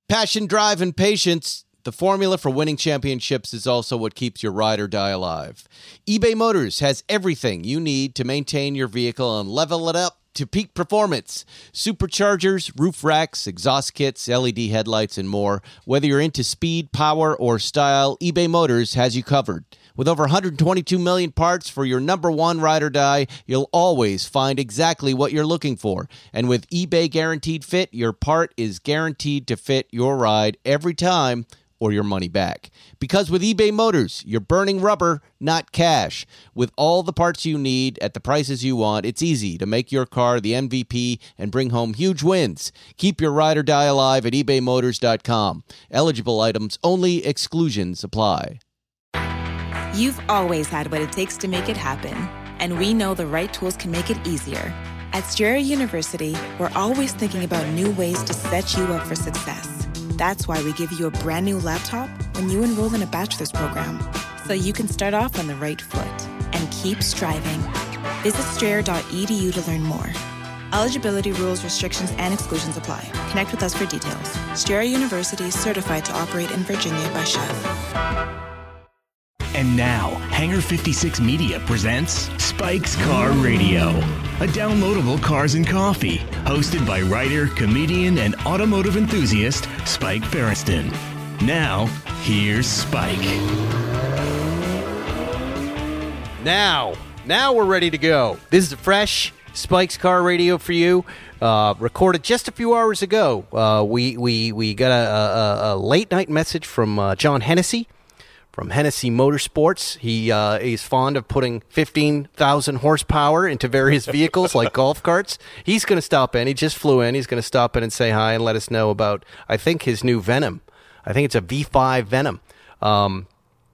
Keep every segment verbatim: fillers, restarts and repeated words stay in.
Passion, drive, and patience. The formula for winning championships is also what keeps your ride or die alive. eBay Motors has everything you need to maintain your vehicle and level it up to peak performance. Superchargers, roof racks, exhaust kits, L E D headlights, and more. Whether you're into speed, power, or style, eBay Motors has you covered. With over one hundred twenty-two million parts for your number one ride or die, you'll always find exactly what you're looking for. And with eBay Guaranteed Fit, your part is guaranteed to fit your ride every time or your money back. Because with eBay Motors, you're burning rubber, not cash. With all the parts you need at the prices you want, it's easy to make your car the M V P and bring home huge wins. Keep your ride or die alive at ebay motors dot com. Eligible items only. Exclusions apply. You've always had what it takes to make it happen, and we know the right tools can make it easier. At Strayer University, we're always thinking about new ways to set you up for success. That's why we give you a brand new laptop when you enroll in a bachelor's program, so you can start off on the right foot and keep striving. Visit strayer dot e d u to learn more. Eligibility rules, restrictions, and exclusions apply. Connect with us for details. Strayer University, certified to operate in Virginia by C H E F. And now, Hangar fifty-six Media presents Spike's Car Radio, a downloadable cars and coffee, hosted by writer, comedian, and automotive enthusiast Spike Feresten. Now, here's Spike. Now, now we're ready to go. This is a fresh Spike's Car Radio for you, uh, recorded just a few hours ago. Uh, we we we got a, a, a late night message from uh, John Hennessy. From Hennessy Motorsports. He uh, is fond of putting fifteen thousand horsepower into various vehicles like golf carts. He's going to stop in. He just flew in. He's going to stop in and say hi and let us know about, I think, his new Venom. I think it's a V five Venom. Um,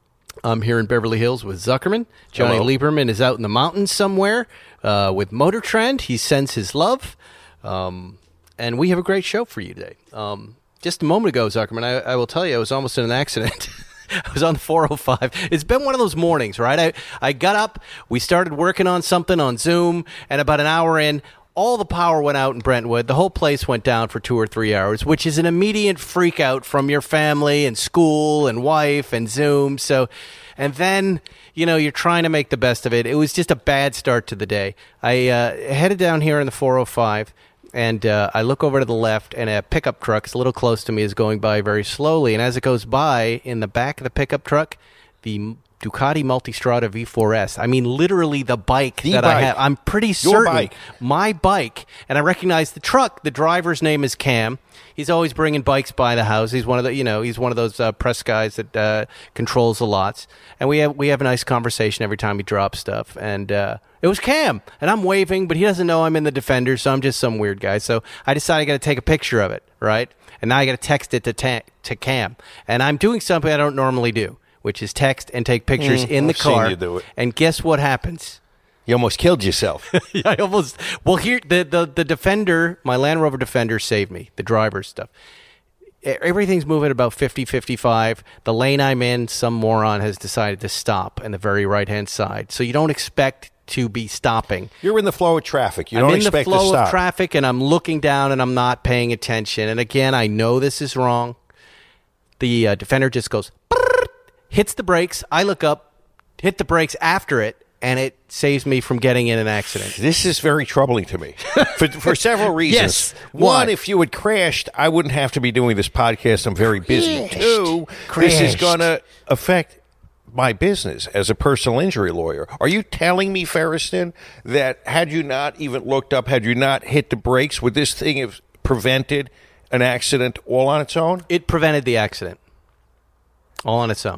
I'm here in Beverly Hills with Zuckerman. Johnny Hello. Lieberman is out in the mountains somewhere uh, with Motor Trend. He sends his love. Um, and we have a great show for you today. Um, just a moment ago, Zuckerman, I, I will tell you, I was almost in an accident. I was on the four oh five. It's been one of those mornings, right? I, I got up, we started working on something on Zoom, and about an hour in, all the power went out in Brentwood. The whole place went down for two or three hours, which is an immediate freak out from your family and school and wife and Zoom. So, and then, you know, you're trying to make the best of it. It was just a bad start to the day. I uh, headed down here in the four oh five. And uh, I look over to the left, and a pickup truck is a little close to me, is going by very slowly. And as it goes by, in the back of the pickup truck, the Ducati Multistrada V four S. I mean, literally the bike the that bike. I have. I'm pretty certain. Your bike. My bike. And I recognize the truck. The driver's name is Cam. He's always bringing bikes by the house. He's one of the, you know, he's one of those uh, press guys that uh, controls the lots. And we have we have a nice conversation every time he drops stuff. And uh, it was Cam, and I'm waving, but he doesn't know I'm in the Defender, so I'm just some weird guy. So I decided I got to take a picture of it, right? And now I got to text it to ta- to Cam. And I'm doing something I don't normally do, which is text and take pictures Mm, in the I've seen car. you do it. And guess what happens? You almost killed yourself. I almost. Well, here the, the the Defender, my Land Rover Defender, saved me. The driver's stuff. Everything's moving about fifty, fifty-five. The lane I'm in, some moron has decided to stop on the very right-hand side. So you don't expect to be stopping. You're in the flow of traffic. You I'm don't in expect the flow to stop. of traffic, and I'm looking down, and I'm not paying attention. And again, I know this is wrong. The uh, Defender just goes, hits the brakes. I look up, hit the brakes after it, and it saves me from getting in an accident. This is very troubling to me for, for several reasons. Yes. One, Why? if you had crashed, I wouldn't have to be doing this podcast. I'm very busy. Crashed. Two, Crashed. this is going to affect my business as a personal injury lawyer. Are you telling me, Feresten, that had you not even looked up, had you not hit the brakes, would this thing have prevented an accident all on its own? It prevented the accident all on its own.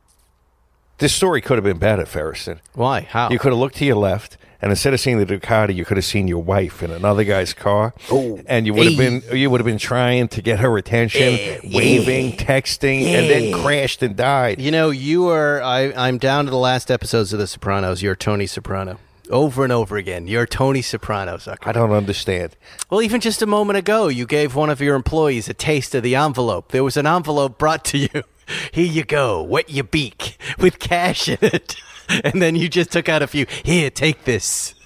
This story could have been better, Feresten. Why? How? You could have looked to your left, and instead of seeing the Ducati, you could have seen your wife in another guy's car, Oh, and you would have hey. been you would have been trying to get her attention, Eh, waving, texting, and then crashed and died. You know, you are. I, I'm down to the last episodes of The Sopranos. You're Tony Soprano. Over and over again. You're Tony Soprano, Zucker. I don't understand. Well, even just a moment ago, you gave one of your employees a taste of the envelope. There was an envelope brought to you. Here you go, wet your beak, with cash in it. And then you just took out a few. Here, take this.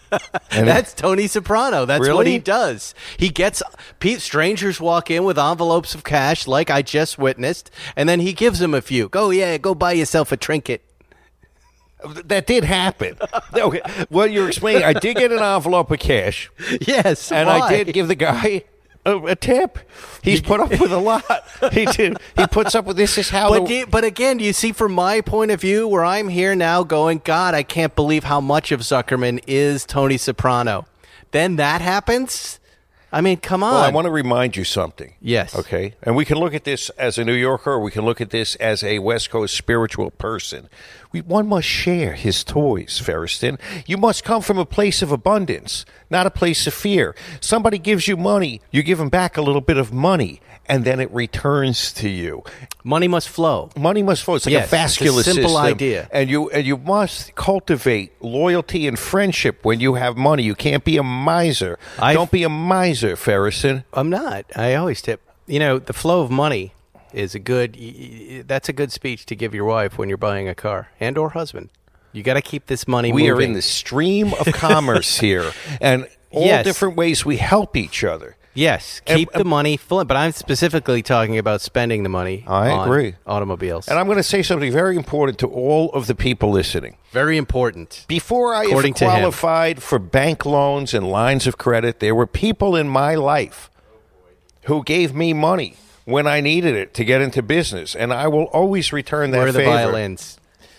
And That's Tony Soprano. That's what Really? he does. He gets pe- strangers walk in with envelopes of cash, like I just witnessed, and then he gives them a few. Go, yeah, go buy yourself a trinket. that did happen. Okay, what you're explaining, I did get an envelope of cash, Yes, and why? I did give the guy a, a tip. He's put up with a lot. He did. He puts up with this. Is how. But, the, the, but again, you see, from my point of view, where I'm here now going, God, I can't believe how much of Zuckerman is Tony Soprano. Then that happens? I mean, come on. Well, I want to remind you something. Yes. Okay. And we can look at this as a New Yorker, or we can look at this as a West Coast spiritual person. We, one must share his toys, Ferriston. You must come from a place of abundance, not a place of fear. Somebody gives you money, you give them back a little bit of money, and then it returns to you. Money must flow. Money must flow. It's like Yes, a it's a vascular simple system. idea. And you and you must cultivate loyalty and friendship when you have money. You can't be a miser. I've- Don't be a miser, Ferriston. I'm not. I always tip. You know, the flow of money is a good, y- y- that's a good speech to give your wife when you're buying a car and or husband. You got to keep this money We moving. are in the stream of commerce here, and all Yes. different ways we help each other. Yes, And- keep the money flowing. But I'm specifically talking about spending the money I on agree. automobiles. And I'm going to say something very important to all of the people listening. Very important. Before I According to him. qualified for bank loans and lines of credit, there were people in my life who gave me money when I needed it to get into business, and I will always return that Where are the favor. violins?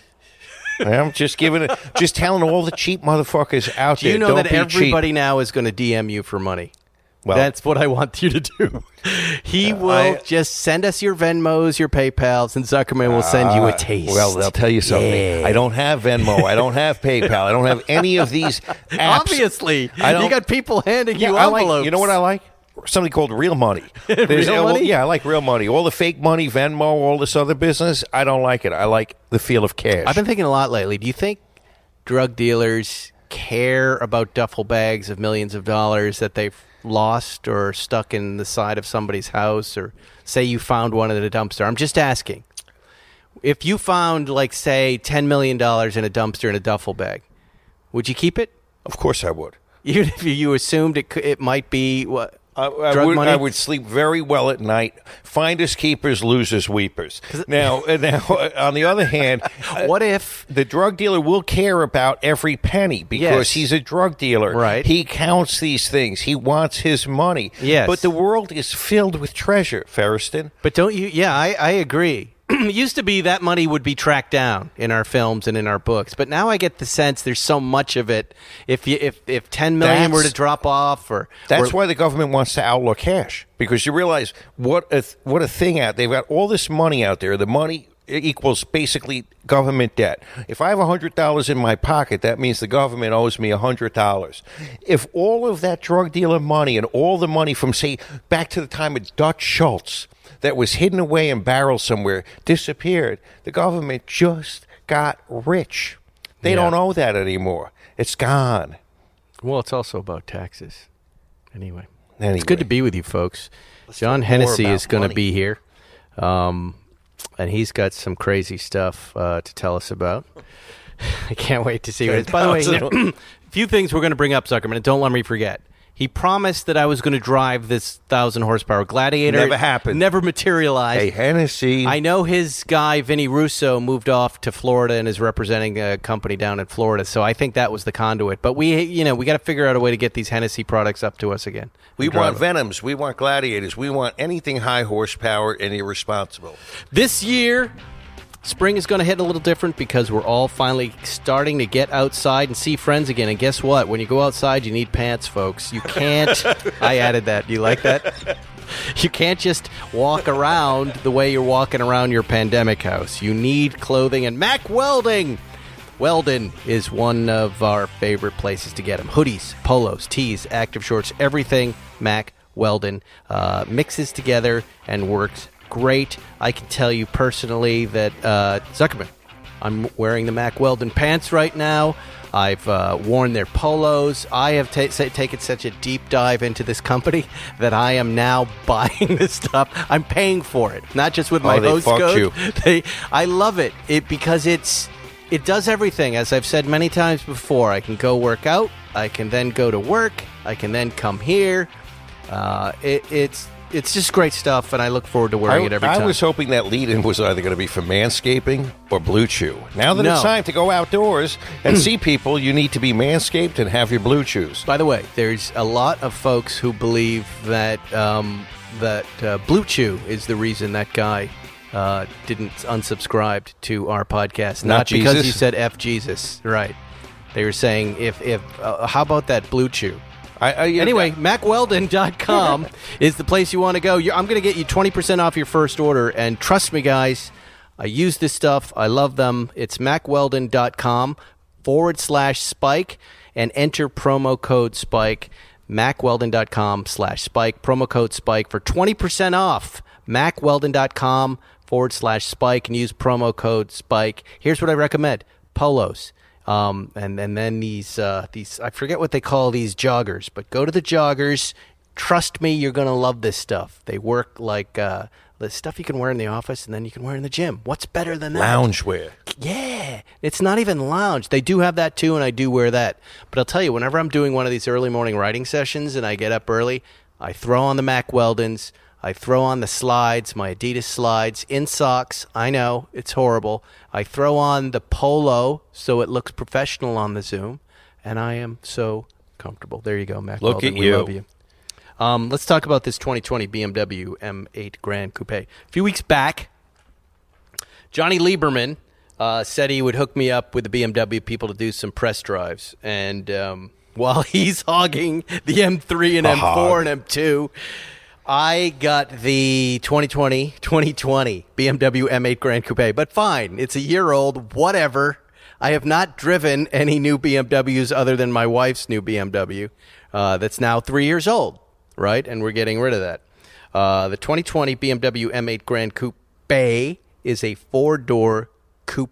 I'm just giving it, just telling all the cheap motherfuckers out Do you there, know don't that be everybody cheap. now is going to D M you for money? Well, That's what I want you to do. He will I- just send us your Venmos, your PayPals, and Zuckerman will send you a Uh, taste. Well, they'll tell you something. Yeah. I don't have Venmo. I don't have PayPal. I don't have any of these apps. Obviously, I don't- you got people handing Yeah, you I envelopes. like. You know what I like? Something called real money. There's- Real well, money? Yeah, I like real money. All the fake money, Venmo, all this other business. I don't like it. I like the feel of cash. I've been thinking a lot lately. Do you think drug dealers care about duffel bags of millions of dollars that they've lost or stuck in the side of somebody's house, or say you found one in a dumpster? I'm just asking. If you found, like, say, ten million dollars in a dumpster in a duffel bag, would you keep it? Of course, I would. Even if you assumed it could, it might be what I, I drug would, money? I would sleep very well at night. Finders keepers, losers weepers. Now, uh, now, uh, on the other hand, uh, What if the drug dealer will care about every penny because Yes. he's a drug dealer. Right. He counts these things. He wants his money. Yes. But the world is filled with treasure, Ferriston. But don't you? Yeah, I, I agree. It used to be that money would be tracked down in our films and in our books, but now I get the sense there's so much of it. If you, if if ten million were That's- to drop off, or That's or, why the government wants to outlaw cash, because you realize what a th- what a thing out. They've got all this money out there. The money equals basically government debt. If I have one hundred dollars in my pocket, that means the government owes me one hundred dollars. If all of that drug dealer money and all the money from, say, back to the time of Dutch Schultz that was hidden away in barrels somewhere disappeared, the government just got rich. They Yeah. don't owe that anymore. It's gone. well, it's also about taxes. Anyway, Anyway. it's good to be with you, folks. John talk more Hennessy about is going to money. be here, um, and he's got some crazy stuff uh, to tell us about. I can't wait to see what it is. By the way, a few things we're going to bring up, Zuckerman, and don't let me forget. He promised that I was going to drive this thousand horsepower Gladiator. Never happened. Never materialized. Hey, Hennessy. I know his guy, Vinny Russo, moved off to Florida and is representing a company down in Florida. So I think that was the conduit. But we, you know, we got to figure out a way to get these Hennessy products up to us again. We And drive want them. Venoms. We want Gladiators. We want anything high horsepower and irresponsible. This year, spring is going to hit a little different because we're all finally starting to get outside and see friends again. And guess what? When you go outside, you need pants, folks. You can't. I added that. Do you like that? You can't just walk around the way you're walking around your pandemic house. You need clothing. And Mack Welding. Weldon is one of our favorite places to get them. Hoodies, polos, tees, active shorts, everything Mack Weldon uh, mixes together and works great. I can tell you personally that uh, Zuckerman, I'm wearing the Mack Weldon pants right now. I've uh, worn their polos. I have ta- sa- taken such a deep dive into this company that I am now buying this stuff. I'm paying for it, not just with my Oh, they host fucked code. you. They, I love it. It because it's it does everything. As I've said many times before, I can go work out. I can then go to work. I can then come here. Uh, it, it's it's just great stuff, and I look forward to wearing I, it every I time. was hoping that lead-in was either going to be for Manscaping or Blue Chew. Now that No. it's time to go outdoors and see people, you need to be Manscaped and have your Blue Chews. By the way, there's a lot of folks who believe that um, that uh, Blue Chew is the reason that guy uh, didn't unsubscribe to our podcast. Not, Not because Jesus? you said F Jesus, right? They were saying, if if uh, how about that Blue Chew? I, I, you- Anyway, mac weldon dot com is the place you want to go. You're, I'm going to get you twenty percent off your first order. And trust me, guys, I use this stuff. I love them. It's mac weldon dot com forward slash spike and enter promo code spike. mac weldon dot com slash spike. Promo code spike for twenty percent off. mac weldon dot com forward slash spike and use promo code spike. Here's what I recommend. Polos. Um, and, and then these, uh, these, I forget what they call these joggers, but go to the joggers. Trust me, you're going to love this stuff. They work like, uh, the stuff you can wear in the office and then you can wear in the gym. What's better than that? loungewear. Yeah. It's not even lounge. They do have that too, and I do wear that. But I'll tell you, whenever I'm doing one of these early morning writing sessions and I get up early, I throw on the Mac Weldons. I throw on the slides, my Adidas slides, in socks. I know, it's horrible. I throw on the polo so it looks professional on the Zoom, and I am so comfortable. There you go, Mac Look Weldon. at We you. love you. Um, let's talk about this twenty twenty B M W M eight Grand Coupe. A few weeks back, Johnny Lieberman uh, said he would hook me up with the B M W people to do some press drives. And um, while he's hogging the M three and A M four hog. and M two, I got the twenty twenty twenty twenty B M W M eight Grand Coupe. But fine, it's a year old, whatever. I have not driven any new B M Ws other than my wife's new B M W uh, that's now three years old, right? And we're getting rid of that. Uh, the twenty twenty B M W M eight Grand Coupe is a four-door coupe,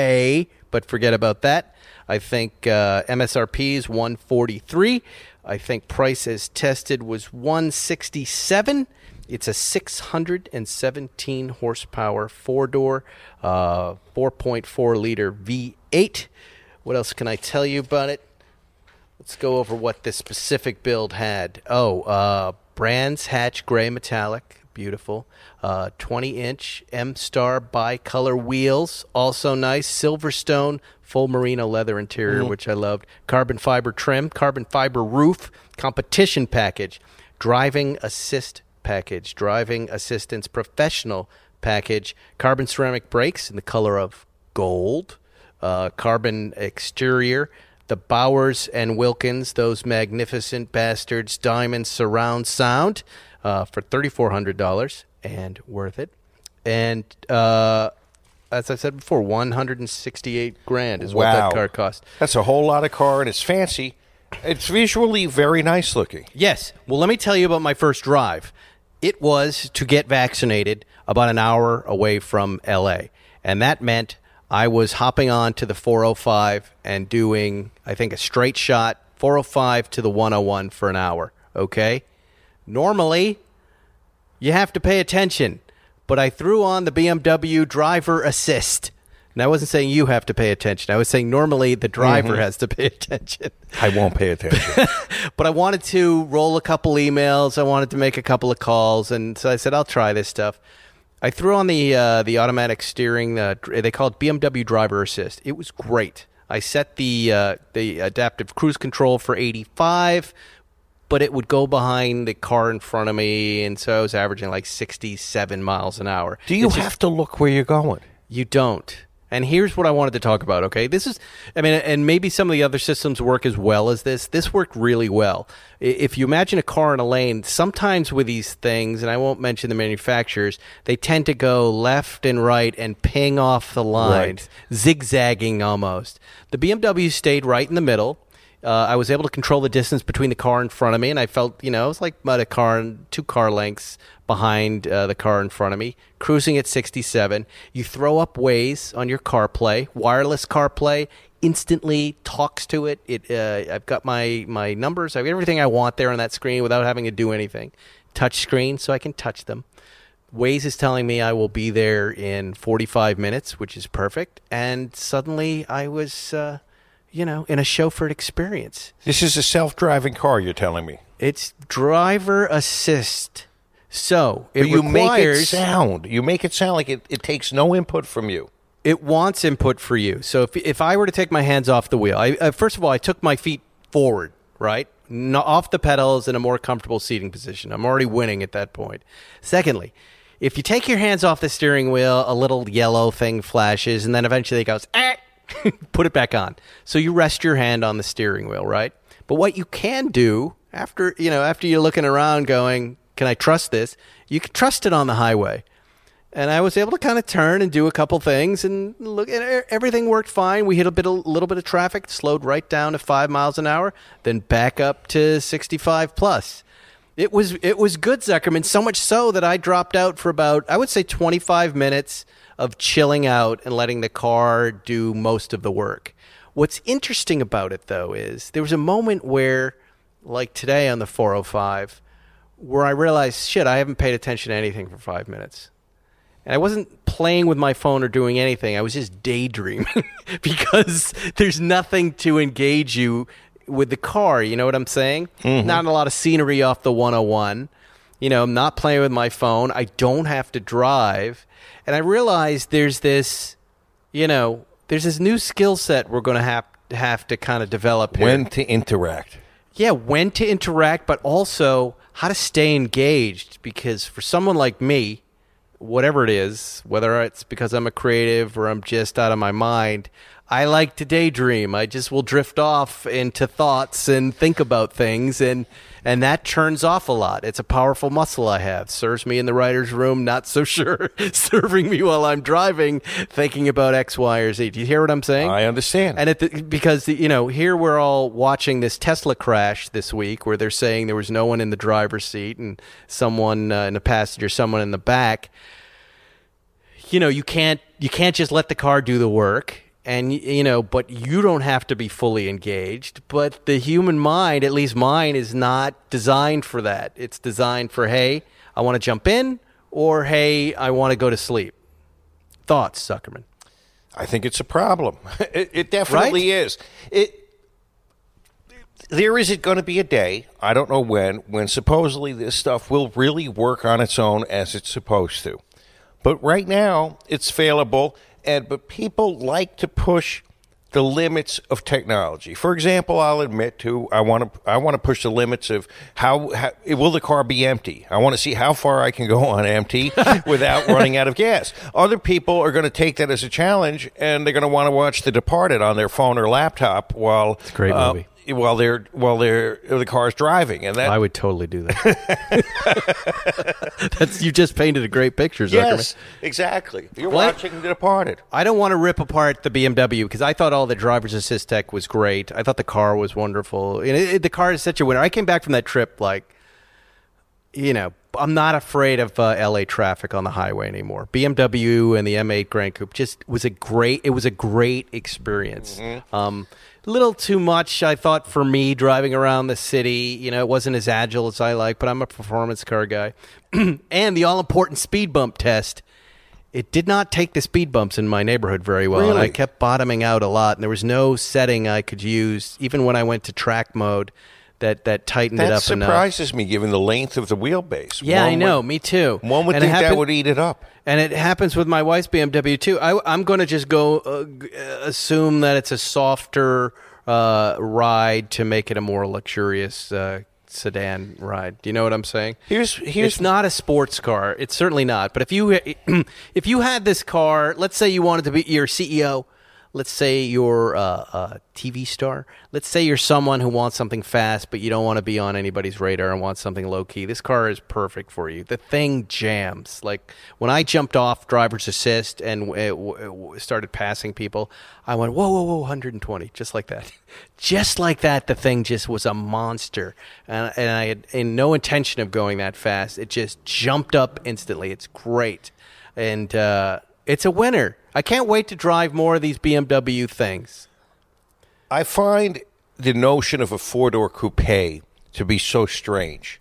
but forget about that. I think uh, M S R P is one forty-three. I think price as tested was one sixty-seven. It's a six hundred seventeen horsepower four-door, uh, four point four liter V eight. What else can I tell you about it? Let's go over what this specific build had. Oh, uh, Brands Hatch Gray Metallic. Beautiful. Uh, twenty inch M-Star bicolor wheels. Also nice. Silverstone full merino leather interior, Mm-hmm. which I loved. Carbon fiber trim. Carbon fiber roof. Competition package. Driving assist package. Driving assistance professional package. Carbon ceramic brakes in the color of gold. Uh, carbon exterior. The Bowers and Wilkins, those magnificent bastards, diamond surround sound uh, for thirty-four hundred dollars, and worth it. And uh, as I said before, one hundred sixty-eight grand is what Wow. that car cost. That's a whole lot of car, and it's fancy. It's visually very nice looking. Yes. Well, let me tell you about my first drive. It was to get vaccinated about an hour away from L A, and that meant I was hopping on to the four oh five and doing, I think, a straight shot, four oh five to the one oh one for an hour, okay? Normally, you have to pay attention, but I threw on the B M W driver assist. And I wasn't saying you have to pay attention. I was saying normally the driver has to pay attention. I won't pay attention. But I wanted to roll a couple emails. I wanted to make a couple of calls. And so I said, I'll try this stuff. I threw on the uh, the automatic steering. Uh, they call it B M W Driver Assist. It was great. I set the uh, the adaptive cruise control for eighty-five, but it would go behind the car in front of me, and so I was averaging like sixty-seven miles an hour. Do you It's just- have to look where you're going? You don't. And here's what I wanted to talk about, okay? This is, I mean, and maybe some of the other systems work as well as this. This worked really well. I- If you imagine a car in a lane, sometimes with these things, and I won't mention the manufacturers, they tend to go left and right and ping off the lines, zigzagging almost. The B M W stayed right in the middle. Uh, I was able to control the distance between the car in front of me, and I felt, you know, it was like about a car, two car lengths behind uh, the car in front of me, cruising at sixty-seven. You throw up Waze on your CarPlay, wireless CarPlay, instantly talks to it. It, uh, I've got my, my numbers, I've got everything I want there on that screen without having to do anything. Touch screen, so I can touch them. Waze is telling me I will be there in forty-five minutes, which is perfect. And suddenly I was... Uh, you know, in a chauffeured experience. This is a self-driving car, you're telling me. It's driver assist. So it but you requires, make it sound. You make it sound like it, it takes no input from you. It wants input for you. So if if I were to take my hands off the wheel, I, uh, first of all, I took my feet forward, right? Not off the pedals in a more comfortable seating position. I'm already winning at that point. Secondly, if you take your hands off the steering wheel, a little yellow thing flashes, and then eventually it goes, ah, put it back on. So you rest your hand on the steering wheel, right? But what you can do after, you know, after you're looking around going, can I trust this? You can trust it on the highway. And I was able to kind of turn and do a couple things, and look, and everything worked fine. We hit a bit, a little bit of traffic, slowed right down to five miles an hour, then back up to sixty-five plus. It was it was good, Zuckerman. So much so that I dropped out for about, I would say, twenty-five minutes of chilling out and letting the car do most of the work. What's interesting about it, though, is there was a moment where, like today on the four oh five, where I realized, shit, I haven't paid attention to anything for five minutes. And I wasn't playing with my phone or doing anything. I was just daydreaming because there's nothing to engage you with the car. You know what I'm saying? Mm-hmm. Not a lot of scenery off the one oh one. You know, I'm not playing with my phone. I don't have to drive. And I realized there's this, you know, there's this new skill set we're going to have, have to kind of develop here. When to interact. Yeah, when to interact, but also how to stay engaged. Because for someone like me, whatever it is, whether it's because I'm a creative or I'm just out of my mind, I like to daydream. I just will drift off into thoughts and think about things, and and that turns off a lot. It's a powerful muscle I have. Serves me in the writer's room, not so sure serving me while I'm driving, thinking about X, Y, or Z. Do you hear what I'm saying? I understand. And at the, because, the, you know, here we're all watching this Tesla crash this week where they're saying there was no one in the driver's seat and someone uh, in the passenger, someone in the back. You know, you can't you can't just let the car do the work. And, you know, but you don't have to be fully engaged. But the human mind, at least mine, is not designed for that. It's designed for, hey, I want to jump in, or, hey, I want to go to sleep. Thoughts, Zuckerman? I think it's a problem. It, it definitely right? is. It. There is going to be a day, I don't know when, when supposedly this stuff will really work on its own as it's supposed to. But right now, it's failable. And but people like to push the limits of technology. For example, I'll admit to I want to I want to push the limits of how, how will the car be empty. I want to see how far I can go on empty without running out of gas. Other people are going to take that as a challenge, and they're going to want to watch The Departed on their phone or laptop while it's a great movie. Uh, while they're while they're the car's driving, and that I would totally do that. That's you just painted a great picture, Zuckerman. Yes, exactly. You're what? watching The Departed. I don't want to rip apart the B M W because I thought all the driver's assist tech was great. I thought the car was wonderful. And it, it, the car is such a winner. I came back from that trip like, you know, I'm not afraid of uh, L A traffic on the highway anymore. B M W and the M eight Grand Coupe just was a great. It was a great experience. Mm-hmm. Um, little too much, I thought, for me driving around the city. You know, it wasn't as agile as I like, but I'm a performance car guy. And the all-important speed bump test, it did not take the speed bumps in my neighborhood very well. Really? And I kept bottoming out a lot, and there was no setting I could use, even when I went to track mode, that, that tightened that it up enough. That surprises me, given the length of the wheelbase. Yeah, one I know. Would, me too. One would and think happen- that would eat it up. And it happens with my wife's B M W, too. I, I'm going to just go uh, assume that it's a softer uh, ride to make it a more luxurious uh, sedan ride. Do you know what I'm saying? Here's here's It's not a sports car. It's certainly not. But if you if you had this car, let's say you wanted to be your C E O, let's say you're a, a T V star, let's say you're someone who wants something fast, but you don't want to be on anybody's radar and want something low-key. This car is perfect for you. The thing jams. Like, when I jumped off driver's assist and it, it started passing people, I went, whoa, whoa, whoa, one hundred twenty, just like that. Just like that, the thing just was a monster. And, and I had in no intention of going that fast. It just jumped up instantly. It's great. And uh, it's a winner. I can't wait to drive more of these B M W things. I find the notion of a four-door coupe to be so strange.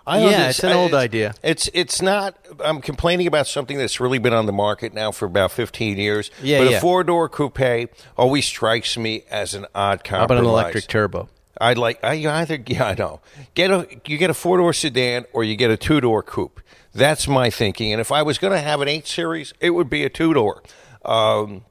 I Yeah, understand- it's an old idea. It's it's not. I'm complaining about something that's really been on the market now for about fifteen years. Yeah, but yeah. a four door coupe always strikes me as an odd compromise. How about an electric turbo? I'd like. I you either. Yeah, I know. Get a. You get a four door sedan or you get a two door coupe. That's my thinking. And if I was going to have an eight series, it would be a two door. Um,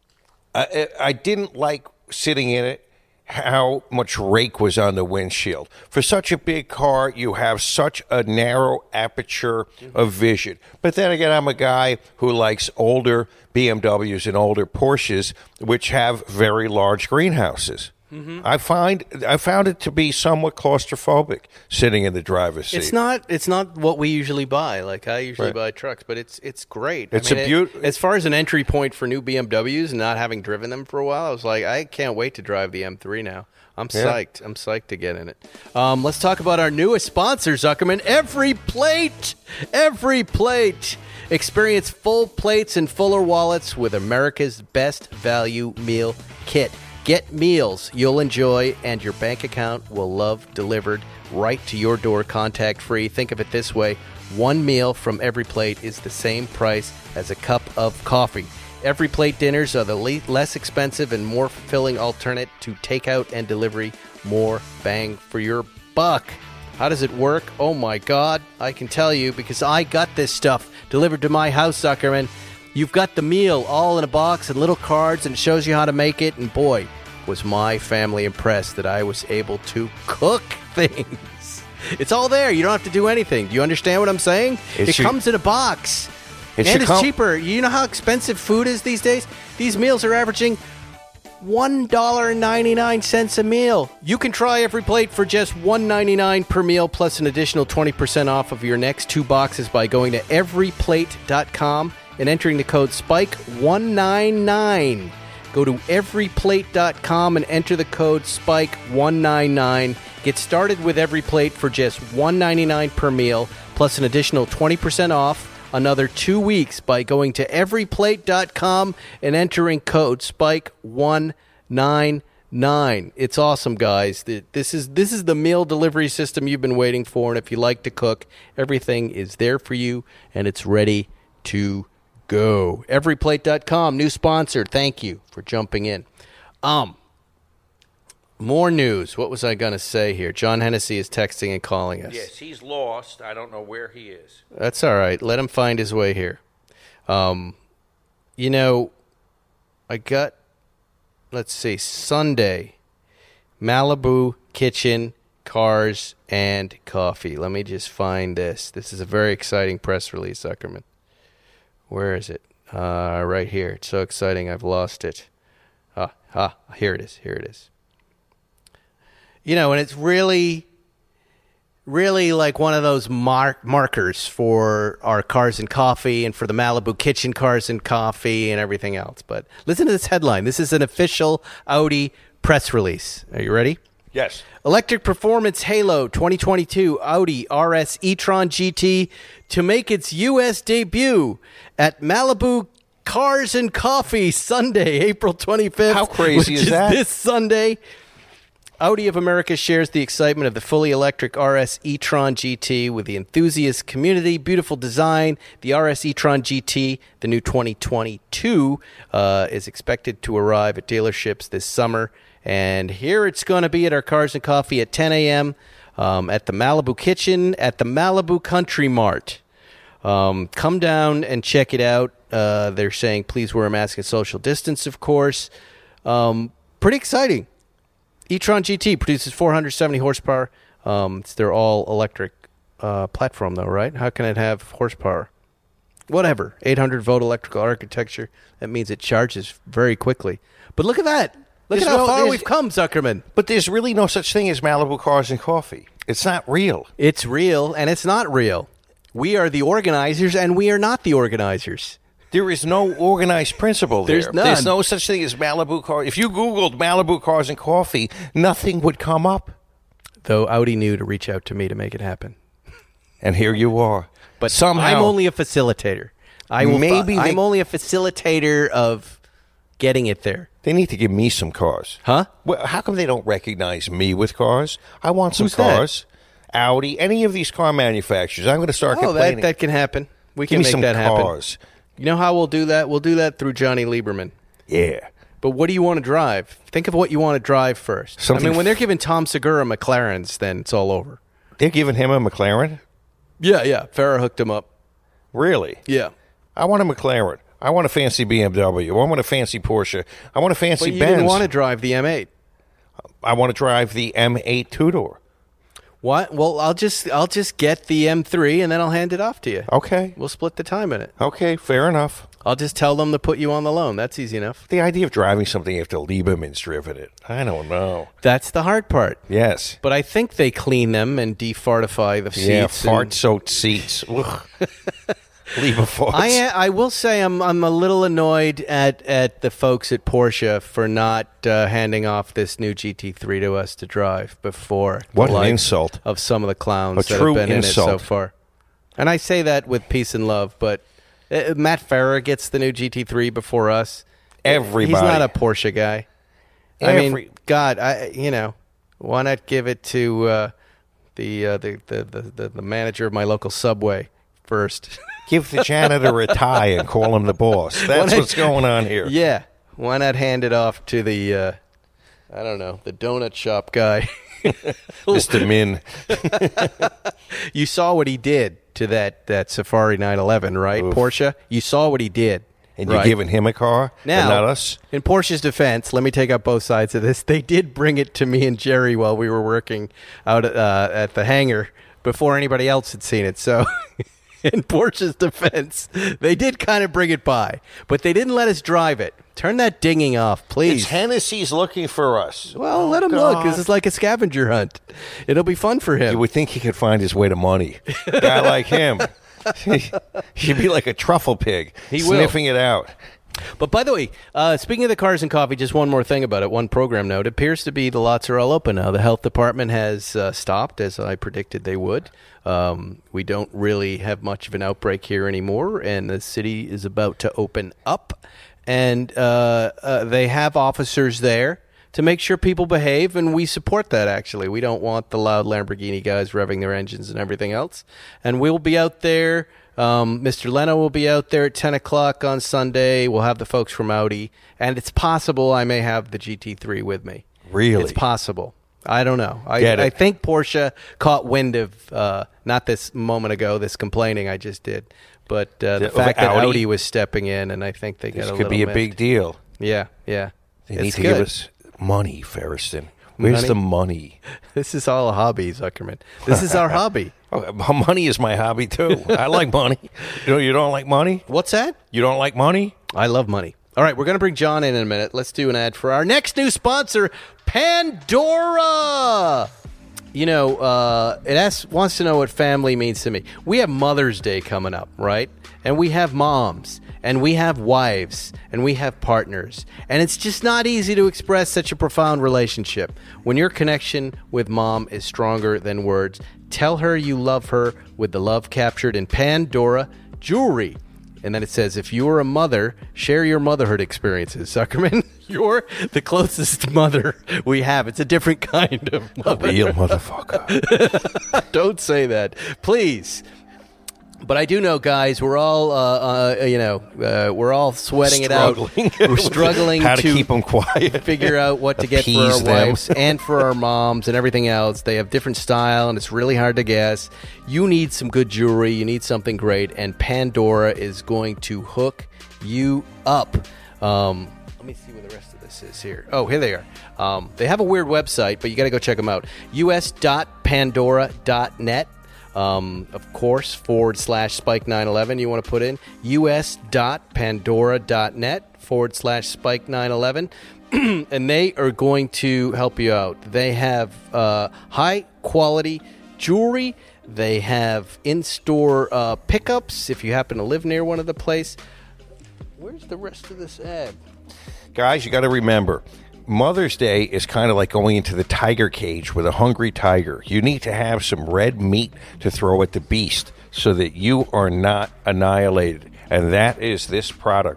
I, I didn't like sitting in it. How much rake was on the windshield. For such a big car, you have such a narrow aperture of vision. But then again, I'm a guy who likes older B M Ws and older Porsches, which have very large greenhouses. Mm-hmm. I find I found it to be somewhat claustrophobic sitting in the driver's seat. It's not. It's not what we usually buy. Like I usually Right. buy trucks, but it's it's great. It's I mean, a beaut- it- As far as an entry point for new B M Ws, and not having driven them for a while, I was like, I can't wait to drive the M three now. I'm Yeah. psyched. I'm psyched to get in it. Um, let's talk about our newest sponsor, Zuckerman. Every Plate. Every Plate. Experience full plates and fuller wallets with America's best value meal kit. Get meals you'll enjoy and your bank account will love delivered right to your door contact-free. Think of it this way. One meal from Every Plate is the same price as a cup of coffee. Every Plate dinners are the le- less expensive and more fulfilling alternate to takeout and delivery. More bang for your buck. How does it work? Oh my God, I can tell you because I got this stuff delivered to my house, Zuckerman. You've got the meal all in a box and little cards, and it shows you how to make it. And boy, was my family impressed that I was able to cook things. It's all there. You don't have to do anything. Do you understand what I'm saying? It It should- comes in a box. It and should it's come- cheaper. You know how expensive food is these days? These meals are averaging one dollar and ninety-nine cents a meal. You can try Every Plate for just one dollar and ninety-nine cents per meal plus an additional twenty percent off of your next two boxes by going to every plate dot com and entering the code spike one ninety-nine. Go to every plate dot com and enter the code spike one ninety-nine. Get started with Every Plate for just one dollar and ninety-nine cents per meal plus an additional twenty percent off another two weeks by going to every plate dot com and entering code spike one ninety-nine. It's awesome, guys. This is this is the meal delivery system you've been waiting for, and if you like to cook, everything is there for you and it's ready to go. every plate dot com, new sponsor. Thank you for jumping in. Um More news. What was I going to say here? John Hennessy is texting and calling us. Yes, he's lost. I don't know where he is. That's all right. Let him find his way here. Um, you know, I got, let's see, Sunday, Malibu Kitchen, Cars, and Coffee. Let me just find this. This is a very exciting press release, Zuckerman. Where is it? Uh, right here. It's so exciting, I've lost it. Ah, ah, here it is. Here it is. You know, and it's really, really like one of those mark markers for our Cars and Coffee and for the Malibu Kitchen Cars and Coffee and everything else. But listen to this headline. This is an official Audi press release. Are you ready? Yes. Electric Performance Halo twenty twenty-two Audi R S e-tron G T to make its U S debut at Malibu Cars and Coffee Sunday, April twenty-fifth. How crazy which is that? This Sunday. Audi of America shares the excitement of the fully electric R S e-tron G T with the enthusiast community. Beautiful design. The R S e-tron G T, the new twenty twenty-two, uh, is expected to arrive at dealerships this summer. And here it's going to be at our Cars and Coffee at ten a.m., um, at the Malibu Kitchen, at the Malibu Country Mart. Um, come down and check it out. Uh, they're saying please wear a mask and social distance, of course. Um, pretty exciting. e-tron G T produces four hundred seventy horsepower. Um, it's their all-electric uh, platform, though, right? How can it have horsepower? Whatever. eight hundred volt electrical architecture. That means it charges very quickly. But look at that. Look There's at how no- far there's- we've come, Zuckerman. But there's really no such thing as Malibu Cars and Coffee. It's not real. It's real, and it's not real. We are the organizers, and we are not the organizers. There is no organized principle there. There's none. There's no such thing as Malibu Cars. If you Googled Malibu Cars and Coffee, nothing would come up. Though Audi knew to reach out to me to make it happen. And here you are. But somehow I'm only a facilitator. I will, Maybe I'm they- only a facilitator of getting it there. they need to give me some cars. Huh? Well, how come they don't recognize me with cars? I want some Who's that? cars. Audi, any of these car manufacturers. I'm going to start Oh, complaining. that, that can happen. We Give can me make some that happen. cars. You know how we'll do that? We'll do that through Johnny Lieberman. Yeah. But what do you want to drive? Think of what you want to drive first. Something I mean, when they're f- giving Tom Segura McLarens, then it's all over. They're giving him a McLaren? Yeah, yeah. Farrah hooked him up. Really? Yeah. I want a McLaren. I want a fancy B M W. I want a fancy Porsche. I want a fancy But you Benz. didn't want to drive the M eight. I want to drive the M eight two-door. What? Well, I'll just I'll just get the M three and then I'll hand it off to you. Okay. We'll split the time in it. Okay, fair enough. I'll just tell them to put you on the loan. That's easy enough. The idea of driving something after Lieberman's driven it, I don't know. That's the hard part. Yes. But I think they clean them and defartify the seats. Yeah, and- fart-soaked seats. Ugh. Lieber farts. I I will say I'm I'm a little annoyed at, at the folks at Porsche for not uh, handing off this new G T three to us to drive before What the an likes insult. of some of the clowns A that true have been insult. in it so far. And I say that with peace and love, but uh, Matt Farah gets the new G T three before us. Everybody. He's not a Porsche guy. I Every- mean, God, I you know, why not give it to uh, the, uh, the, the the the the manager of my local Subway first? Give the janitor a tie and call him the boss. That's Why- what's going on here. Yeah. Why not hand it off to the, uh, I don't know, the donut shop guy? Mister Min. You saw what he did to that, that Safari nine eleven, right? Oof. Porsche? You saw what he did. And you're right? giving him a car Now, and not us? in Porsche's defense, let me take up both sides of this. They did bring it to me and Jerry while we were working out uh, at the hangar before anybody else had seen it. So, in Porsche's defense, they did kind of bring it by, but they didn't let us drive it. Turn that dinging off, please. It's Hennessy's looking for us. Well, Oh, let him look. God. This is like a scavenger hunt. It'll be fun for him. You would think he could find his way to money. A guy like him. He'd be like a truffle pig, He will. sniffing it out. But by the way, uh, speaking of the cars and coffee, just one more thing about it. One program note. It appears to be the lots are all open now. The health department has uh, stopped, as I predicted they would. Um, we don't really have much of an outbreak here anymore, and the city is about to open up. And uh, uh, they have officers there to make sure people behave, and we support that, actually. We don't want the loud Lamborghini guys revving their engines and everything else. And we'll be out there. Um, Mister Leno will be out there at ten o'clock on Sunday. We'll have the folks from Audi. And it's possible I may have the G T three with me. Really? It's possible. I don't know. I, Get it. I think Porsche caught wind of, uh, not this moment ago, this complaining I just did, but uh, the Of fact that Audi? Audi was stepping in, and I think they got This a could little be a miffed. big deal. Yeah, yeah. They It's need to good. give us money, Ferriston. Where's Money? the money? This is all a hobby, Zuckerman. This is our hobby. Oh, money is my hobby, too. I like money. You know, you don't like money? What's that? You don't like money? I love money. All right, we're going to bring John in in a minute. Let's do an ad for our next new sponsor, Pandora. You know, uh, it asks, wants to know what family means to me. We have Mother's Day coming up, right? And we have moms, and we have wives, and we have partners. And it's just not easy to express such a profound relationship. When your connection with mom is stronger than words, tell her you love her with the love captured in Pandora jewelry. And then it says, if you are a mother, share your motherhood experiences. Zuckerman, you're the closest mother we have. It's a different kind of mother. Real motherfucker. Don't say that, please. But I do know, guys, we're all, uh, uh, you know, uh, we're all sweating it out. Struggling. We're struggling How to, to keep them quiet. figure out what to get for our Appease them. wives and for our moms and everything else. They have different style, and it's really hard to guess. You need some good jewelry. You need something great, and Pandora is going to hook you up. Um, let me see what the rest of this is here. Oh, here they are. Um, they have a weird website, but you got to go check them out. U S dot pandora dot net. Um, of course, forward slash spike nine eleven you want to put in. U S dot pandora dot net forward slash spike nine eleven. And they are going to help you out. They have uh, high quality jewelry. They have in-store uh, pickups if you happen to live near one of the place. Where's the rest of this ad? Guys, you got to remember, Mother's Day is kind of like going into the tiger cage with a hungry tiger. You need to have some red meat to throw at the beast so that you are not annihilated. And that is this product that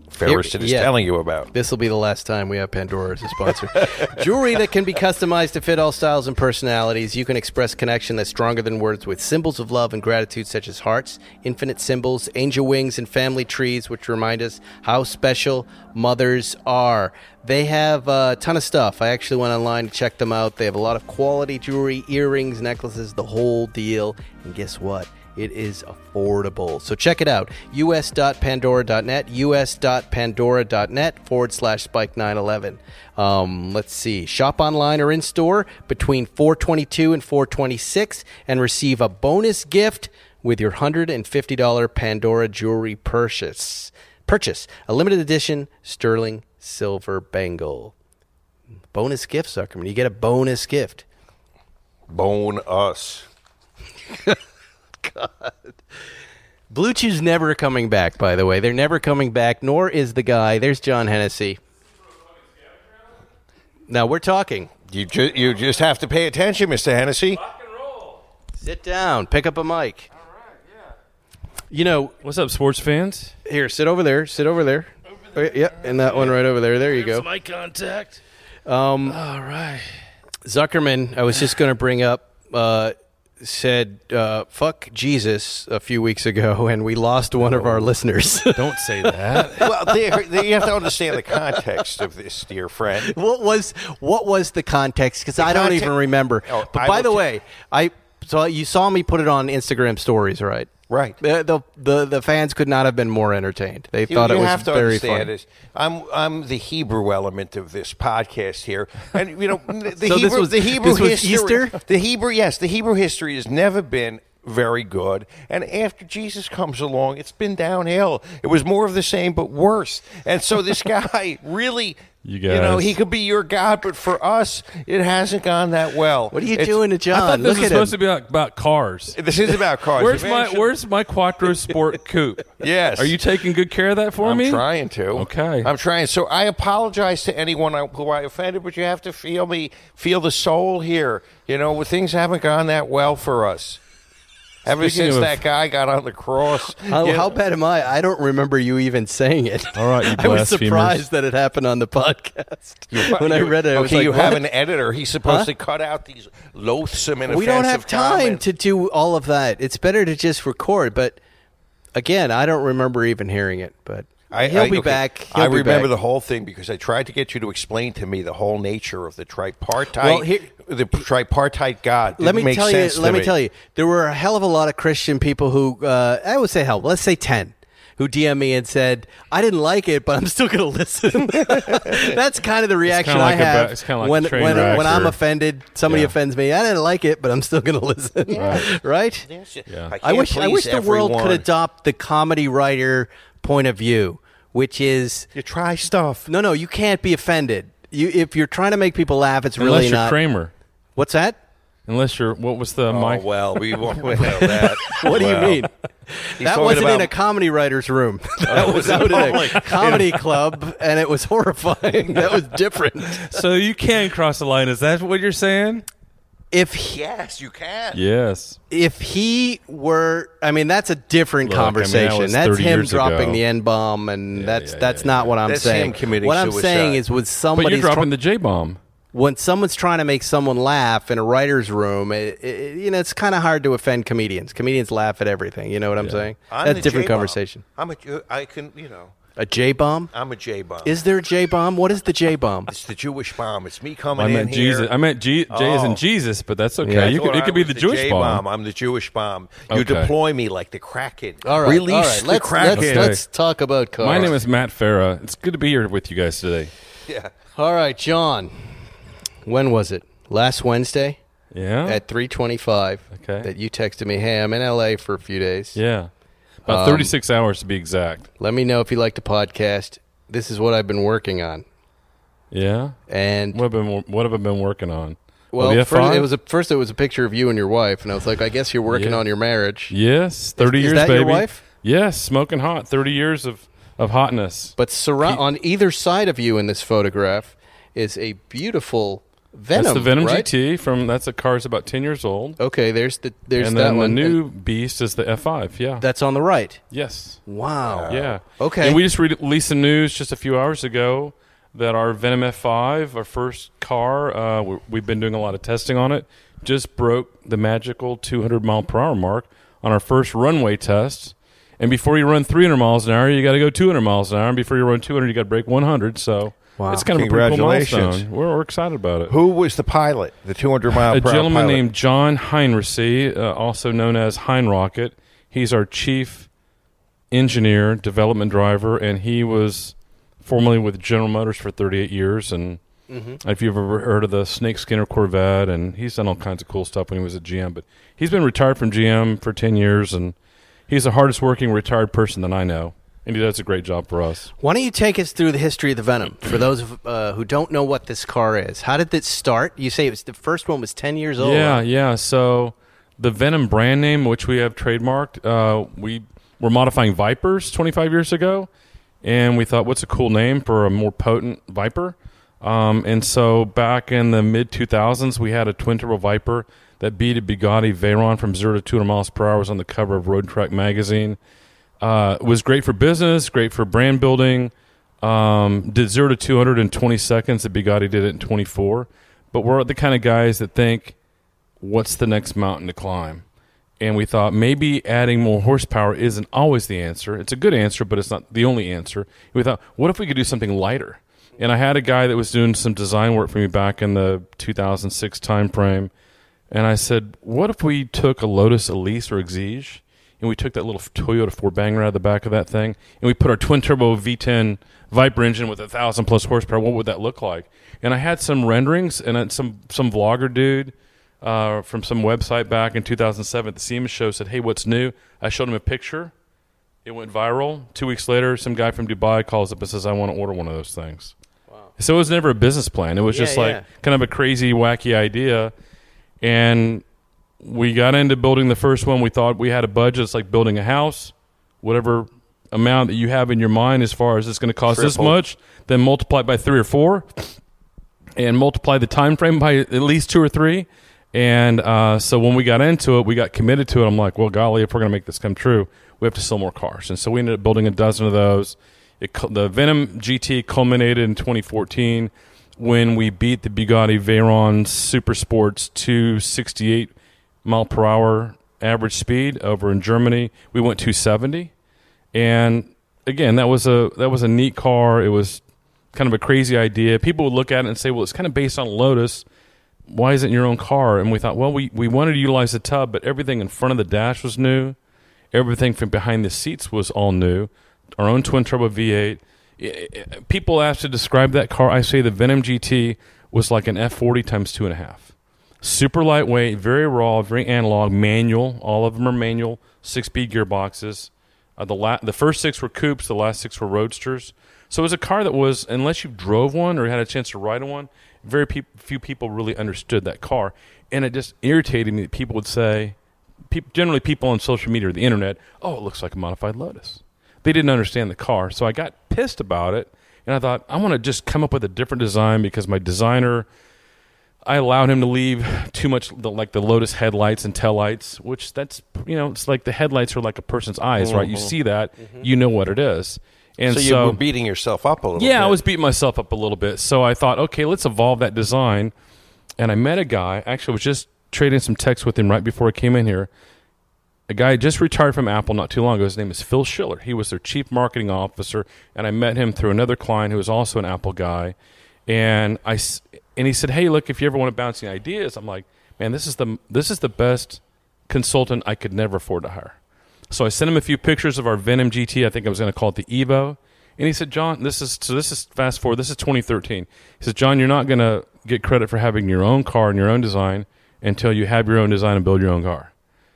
Ferriston is yeah. telling you about. This will be the last time we have Pandora as a sponsor. Jewelry that can be customized to fit all styles and personalities. You can express connection that's stronger than words with symbols of love and gratitude such as hearts, infinite symbols, angel wings, and family trees, which remind us how special mothers are. They have a ton of stuff. I actually went online to check them out. They have a lot of quality jewelry, earrings, necklaces, the whole deal. And guess what? It is affordable. So check it out. us.pandora.net, us.pandora.net forward slash spike nine eleven. Um, let's see. Shop online or in-store between four twenty-two and four twenty-six and receive a bonus gift with your one hundred fifty dollars Pandora jewelry purchase. Purchase. A limited edition sterling silver bangle. Bonus gift, Zuckerman. You get a bonus gift. Bone us. God. Blue Chew's never coming back, by the way. They're never coming back, nor is the guy. There's John Hennessy. Now, we're talking. You, ju- you just have to pay attention, Mister Hennessy. Rock and roll. Sit down. Pick up a mic. All right, yeah. You know, What's up, sports fans? here, sit over there. Sit over there. Oh, yeah, and that one right over there. There you go. Eye contact. Um, All right. Zuckerman, I was just going to bring up, uh, said, uh, fuck Jesus a few weeks ago, and we lost one of our listeners. Don't say that. Well, they, they, you have to understand the context of this, dear friend. What was what was the context? Because I don't context- even remember. Oh, but I by will the t- way, I so you saw me put it on Instagram stories, right? Right. The the the, the fans could not have been more entertained. They You, thought you it was have to very understand funny. this. I'm I'm the Hebrew element of this podcast here, and you know the So Hebrew this was- the Hebrew this was history. Easter? The Hebrew, yes, the Hebrew history has never been very good, and after Jesus comes along, it's been downhill. It was more of the same, but worse. And so this guy really. You know, guys. he could be your God, but for us, it hasn't gone that well. What are you It's- doing to I John? thought this Look was at supposed him. to be about, about cars. This is about cars. Where's my Eventually- Where's my Quattro Sport Coupe? Yes. Are you taking good care of that for I'm me? trying to. Okay. I'm trying. So I apologize to anyone I- who I offended, but you have to feel me, feel the soul here. You know, things haven't gone that well for us. Ever Speaking since of- that guy got on the cross. How, you know, how bad am I? I don't remember you even saying it. All right, you I was blasphemers. surprised that it happened on the podcast. When I you- read it, I was okay, like, you what? have an editor. He's supposed Huh? to cut out these loathsome and We don't have offensive time comments. to do all of that. It's better to just record. But again, I don't remember even hearing it. But I, he'll I- be okay, back. He'll I be remember back. the whole thing because I tried to get you to explain to me the whole nature of the tripartite, Well, here- the tripartite God. Let Didn't me make tell you. sense to Let me tell you. There were a hell of a lot of Christian people who uh, I would say hell. Let's say ten. Who D M'd me and said, I didn't like it, but I'm still going to listen. That's kind of the reaction kinda I like a have ba- it's kinda like a when, train when, wreck when I'm or- offended. Somebody Yeah. offends me. I didn't like it, but I'm still going to listen. Right. Right? Yes, Yeah. I, I can't wish I please wish the world everyone. could adopt the comedy writer point of view, which is You try stuff. no, no, you can't be offended. You if you're trying to make people laugh, it's Unless really you're not. Kramer. What's that? Unless you're, what was the Oh, mic? well, we won't know that. What do you Well, mean? he's That talking wasn't in about- a comedy writer's room. That was out in a comedy club, and it was horrifying. That was different. So you can cross the line. Is that what you're saying? If he, Yes, you can. Yes. if he were, I mean, that's a different Look, I mean, that conversation. was that's thirty him years dropping ago. the N bomb, and Yeah, that's yeah, that's yeah, not yeah. what I'm That's saying. him committing what I'm suicide. saying is, when But somebody's you're dropping try- the J bomb. when someone's trying to make someone laugh in a writer's room, it, it, you know, it's kind of hard to offend comedians. Comedians laugh at everything. You know what I'm saying? I'm That's the a different J-bomb. conversation. I'm a, Jew- I can, you know, A J bomb? I'm a J bomb. Is there a J bomb? What is the J bomb? It's the Jewish bomb. It's me coming I in meant here. Jesus. I meant G- J as Oh. in Jesus, but that's okay. Yeah, I you Thought could, it I could be was the Jewish J bomb. I'm the Jewish bomb. You Okay. deploy me like the Kraken. All right, Release all right. the Let's, Kraken. let's, let's talk about cars. My name is Matt Farah. It's good to be here with you guys today. Yeah. All right, John. When was it? Last Wednesday Yeah. at three twenty-five. Okay. That you texted me, hey, I'm in L A for a few days. yeah. About Um, thirty-six hours to be exact. Let me know if you like the podcast. This is what I've been working on. Yeah. And What have been What have I been working on? well, W F first five? it was a first it was a picture of you and your wife, and I was like, I guess you're working Yeah. on your marriage. Yes, thirty is years, that baby. your wife? Yes, smoking hot. Thirty years of of hotness. But surround on either side of you in this photograph is a beautiful Venom. That's the Venom right? G T from. That's a car that's about ten years old. Okay, there's the there's and that then one. the new And beast is the F five. Yeah. that's on the right. yes. Wow. Yeah. Okay. And we just released some news just a few hours ago that our Venom F five, our first car, uh, we- we've been doing a lot of testing on it, just broke the magical two hundred mile per hour mark on our first runway test. And before you run three hundred miles an hour, you got to go two hundred miles an hour. And before you run two hundred, you got to break one hundred. So Wow. it's kind of a pretty cool Congratulations. milestone. We're, we're excited about it. Who was the pilot? The two hundred mile A per hour gentleman pilot? named John Heinrichsey, uh, also known as Heinrocket. He's our chief engineer, development driver, and he was formerly with General Motors for thirty-eight years. And if you've ever heard of the Snake Skinner Corvette, and he's done all kinds of cool stuff when he was at G M. But he's been retired from G M for ten years, and he's the hardest working retired person that I know. And he does a great job for us. Why don't you take us through the history of the Venom for those of, uh, who don't know what this car is? How did this start? You say it was the first one was ten years old. Yeah, right? yeah. So the Venom brand name, which we have trademarked, uh, we were modifying Vipers twenty-five years ago, and we thought, what's a cool name for a more potent Viper? Um, and so back in the mid two thousands, we had a twin-turbo Viper that beat a Bugatti Veyron from zero to two hundred miles per hour. It was on the cover of Road Track magazine. Uh, it was great for business, great for brand building. Um, did zero to two hundred in twenty seconds. The Bugatti did it in twenty-four. But we're the kind of guys that think, what's the next mountain to climb? And we thought maybe adding more horsepower isn't always the answer. It's a good answer, but it's not the only answer. We thought, what if we could do something lighter? And I had a guy that was doing some design work for me back in the two thousand six timeframe. And I said, what if we took a Lotus Elise or Exige, and we took that little Toyota four banger out of the back of that thing, and we put our twin-turbo V ten Viper engine with a one thousand plus horsepower, what would that look like? And I had some renderings, and then some, some vlogger dude uh, from some website back in two thousand seven at the SEMA show said, hey, what's new? I showed him a picture. It went viral. Two weeks later, some guy from Dubai calls up and says, I want to order one of those things. Wow. So it was never a business plan. It was Yeah, just like yeah. kind of a crazy, wacky idea. And we got into building the first one. We thought we had a budget. It's like building a house. Whatever amount that you have in your mind as far as it's going to cost this Triple. much, then multiply it by three or four, and multiply the time frame by at least two or three. And uh, so when we got into it, we got committed to it. I'm like, well, golly, if we're going to make this come true, we have to sell more cars. And so we ended up building a dozen of those. It, the Venom G T culminated in twenty fourteen when we beat the Bugatti Veyron Super Sports two sixty-eight mile per hour average speed over in Germany. We went two seventy, and again, that was a that was a neat car. It was kind of a crazy idea. People would look at it and say, well, it's kind of based on Lotus. Why isn't it your own car? And we thought, well, we, we wanted to utilize the tub, but everything in front of the dash was new. Everything from behind the seats was all new. Our own twin-turbo V eight. I- I- People ask to describe that car. I say the Venom G T was like an F forty times two and a half. Super lightweight, very raw, very analog, manual. All of them are manual, six-speed gearboxes. Uh, the la- the first six were coupes, the last six were roadsters. So it was a car that was, unless you drove one or had a chance to ride one, very pe- few people really understood that car. And it just irritated me that people would say, pe- generally people on social media or the internet, oh, it looks like a modified Lotus. They didn't understand the car. So I got pissed about it, and I thought, I want to just come up with a different design because my designer, I allowed him to leave too much the, like the Lotus headlights and taillights, which that's, you know, it's like the headlights are like a person's eyes, right? You see that, you know what it is. And so, so, you were beating yourself up a little bit. yeah, I was beating myself up a little bit. So I thought, okay, let's evolve that design. And I met a guy, actually I was just trading some texts with him right before I came in here. A guy just retired from Apple not too long ago. His name is Phil Schiller. He was their chief marketing officer, and I met him through another client who was also an Apple guy. And I s- and he said, "Hey, look, if you ever want to bounce any ideas," I'm like, "Man, this is the this is the best consultant I could never afford to hire." So I sent him a few pictures of our Venom G T. I think I was going to call it the Evo. And he said, "John, this is so. This is fast forward. This is twenty thirteen." He said, "John, you're not going to get credit for having your own car and your own design until you have your own design and build your own car."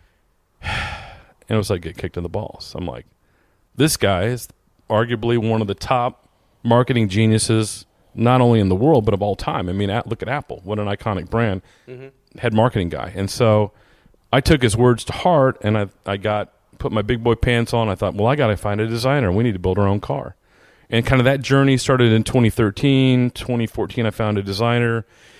And it was like get kicked in the balls. I'm like, this guy is arguably one of the top marketing geniuses, not only in the world, but of all time. I mean, at, look at Apple. What an iconic brand. Mm-hmm. Head marketing guy. And so I took his words to heart, and I I got put my big boy pants on. I thought, well, I got to find a designer. We need to build our own car. And kind of that journey started in twenty thirteen. twenty fourteen, I found a designer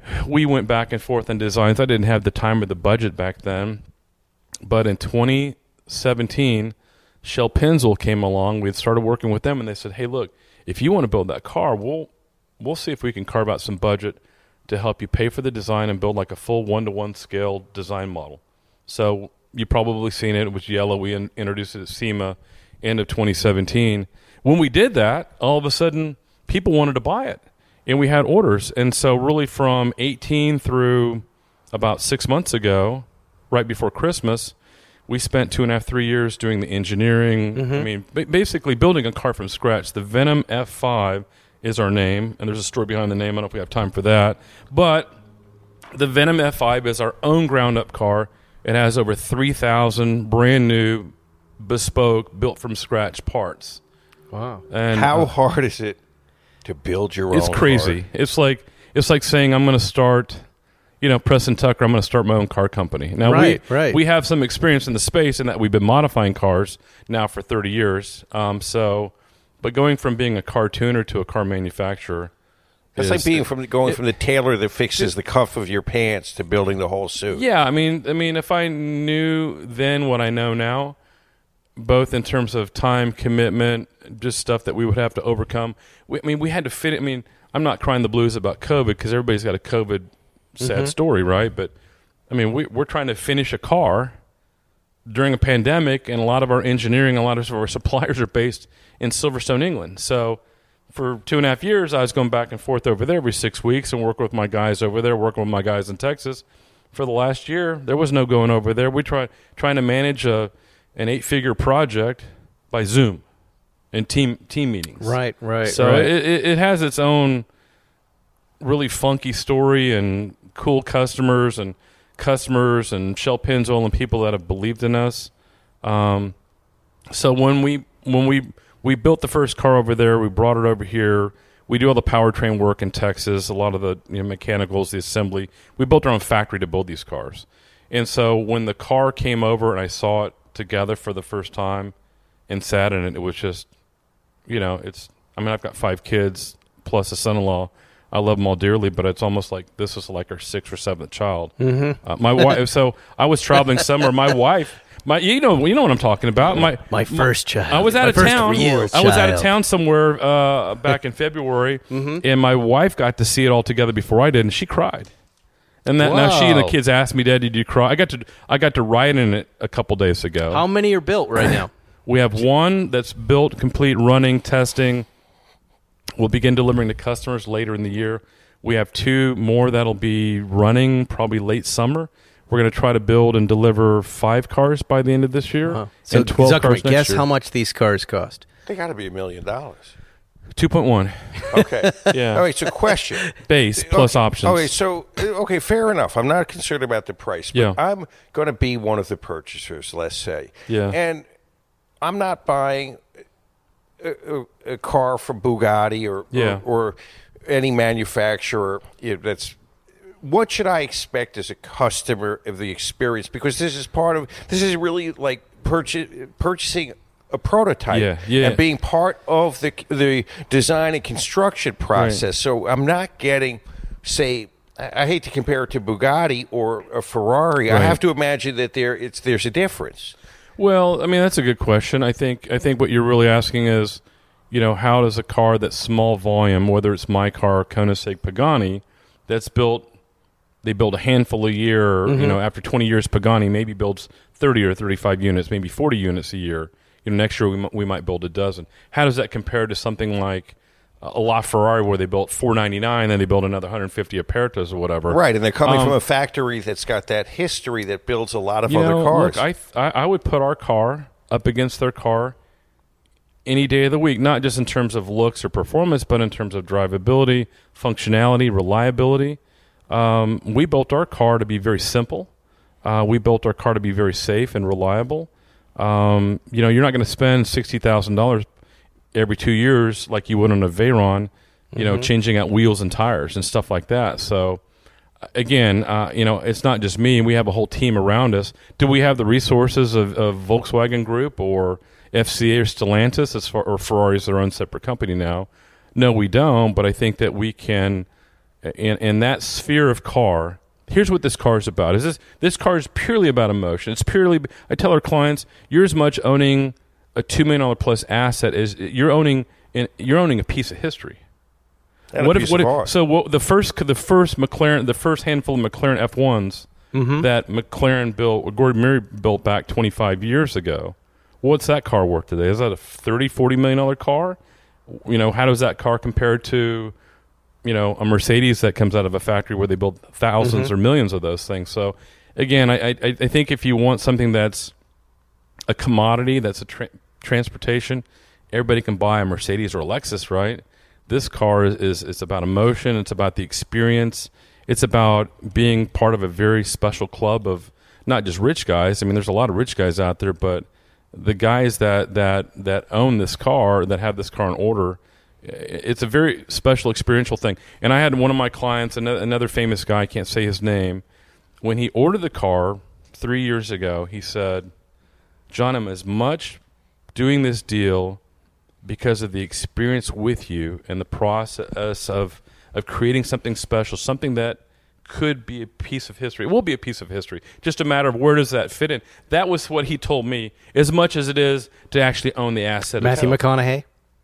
we went back and forth on designs. I didn't have the time or the budget back then. But in twenty seventeen, Shell Pennzoil came along. We had started working with them, and they said, hey, look, if you want to build that car, we'll we'll see if we can carve out some budget to help you pay for the design and build like a full one-to-one scale design model. So you've probably seen it. It was yellow. We in- introduced it at SEMA end of twenty seventeen. When we did that, all of a sudden, people wanted to buy it, and we had orders. And so really from eighteen through about six months ago, right before Christmas, we spent two and a half, three years doing the engineering. Mm-hmm. I mean, ba- basically building a car from scratch. The Venom F five is our name, and there's a story behind the name. I don't know if we have time for that. But the Venom F five is our own ground-up car. It has over three thousand brand-new, bespoke, built-from-scratch parts. Wow. And How uh, hard is it to build your own It's crazy. car? It's like it's like saying I'm going to start, you know, Preston Tucker, I'm going to start my own car company. Now, Right, we, right. we have some experience in the space in that we've been modifying cars now for thirty years. Um, so, but going from being a car tuner to a car manufacturer, It's is- like being from going it- from the tailor that fixes the cuff of your pants to building the whole suit. Yeah, I mean, I mean, if I knew then what I know now, both in terms of time commitment, just stuff that we would have to overcome. We, I mean, we had to fit it. I mean, I'm not crying the blues about COVID because everybody's got a COVID sad Mm-hmm. story, right? But I mean, we, we're trying to finish a car during a pandemic, and a lot of our engineering, a lot of our suppliers are based in Silverstone, England. So for two and a half years, I was going back and forth over there every six weeks and working with my guys over there, working with my guys in Texas. For the last year, there was no going over there. We try trying to manage a an eight-figure project by Zoom and team team meetings. Right, right, So right. It, it it has its own really funky story and cool customers and customers and Shell Pennzoil and people that have believed in us. Um, so when we when we we built the first car over there, we brought it over here. We do all the powertrain work in Texas, a lot of the you know, mechanicals, the assembly. We built our own factory to build these cars. And so when the car came over and I saw it together for the first time and sat in it, it was just, you know, it's, I mean, I've got five kids plus a son-in-law. I love them all dearly, but it's almost like this is like our sixth or seventh child. Mm-hmm. Uh, my wife, so I was traveling somewhere. My wife, my, you know, you know what I'm talking about. My My first child. I was out My of first town. real I was out of child. town somewhere uh, back in February, and my wife got to see it all together before I did, and she cried. And that now she and the Wow. kids asked me, "Dad, did you cry?" I got to I got to ride in it a couple days ago. How many are built right now? We have one that's built, complete, running, testing. We'll begin delivering to customers later in the year. We have two more that'll be running probably late summer. We're going to try to build and deliver five cars by the end of this year, Uh-huh. So, and twelve Zuckerman, cars next guess year. how much these cars cost? They got to be a million dollars. Two point one Okay. Yeah. All right. So, question. base plus okay. options. Okay. So, okay, fair enough. I'm not concerned about the price, but Yeah. I'm going to be one of the purchasers. Let's say. Yeah. And I'm not buying a, a, a car from Bugatti or Yeah. or, or any manufacturer you know, that's. What should I expect as a customer of the experience? Because this is part of this is really like purchase, purchasing a prototype Yeah, yeah. and being part of the the design and construction process. So I'm not getting, say, I, I hate to compare it to Bugatti or a Ferrari. I Right. have to imagine that there it's there's a difference. Well, I mean that's a good question. I think I think what you're really asking is, you know, how does a car that's small volume, whether it's my car or Koenigsegg Pagani, that's built, they build a handful a year. Mm-hmm. You know, after twenty years, Pagani maybe builds thirty or thirty-five units, maybe forty units a year. You know, next year we, m- we might build a dozen. How does that compare to something like a LaFerrari where they built four ninety-nine, then they built another one hundred fifty Apertas or whatever? Right, and they're coming Um, from a factory that's got that history that builds a lot of You other know, cars. Look, I, th- I I would put our car up against their car any day of the week, not just in terms of looks or performance, but in terms of drivability, functionality, reliability. Um, we built our car to be very simple. Uh, we built our car to be very safe and reliable. Um, you know, you're not going to spend sixty thousand dollars every two years like you would on a Veyron, you know, changing out wheels and tires and stuff like that. So, again, uh, you know, it's not just me. We have a whole team around us. Do we have the resources of, of Volkswagen Group or F C A or Stellantis, as far, or Ferrari's their own separate company now? No, we don't. But I think that we can, in, in that sphere of car, here's what this car is about. Is this this car is purely about emotion. It's purely, I tell our clients, you're as much owning a two million dollars plus asset as you're owning, in, you're owning a piece of history. And what a if, piece what of if, art. so what, the first the first McLaren, the first handful of McLaren F ones Mm-hmm. that McLaren built, Gordon Murray built back twenty-five years ago, what's that car worth today? Is that a thirty, forty million dollar car? You know, how does that car compare to, you know, a Mercedes that comes out of a factory where they build thousands Mm-hmm. or millions of those things? So, again, I, I, I think if you want something that's a commodity, that's a tra- transportation, everybody can buy a Mercedes or a Lexus, right? This car is, is it's about emotion. It's about the experience. It's about being part of a very special club of not just rich guys. I mean, there's a lot of rich guys out there, but the guys that, that, that own this car, that have this car in order, it's a very special experiential thing. And I had one of my clients, another famous guy, I can't say his name, when he ordered the car three years ago, he said, John, I'm as much doing this deal because of the experience with you and the process of of creating something special, something that could be a piece of history. It will be a piece of history. Just a matter of where does that fit in. That was what he told me, as much as it is to actually own the asset. Matthew itself. McConaughey?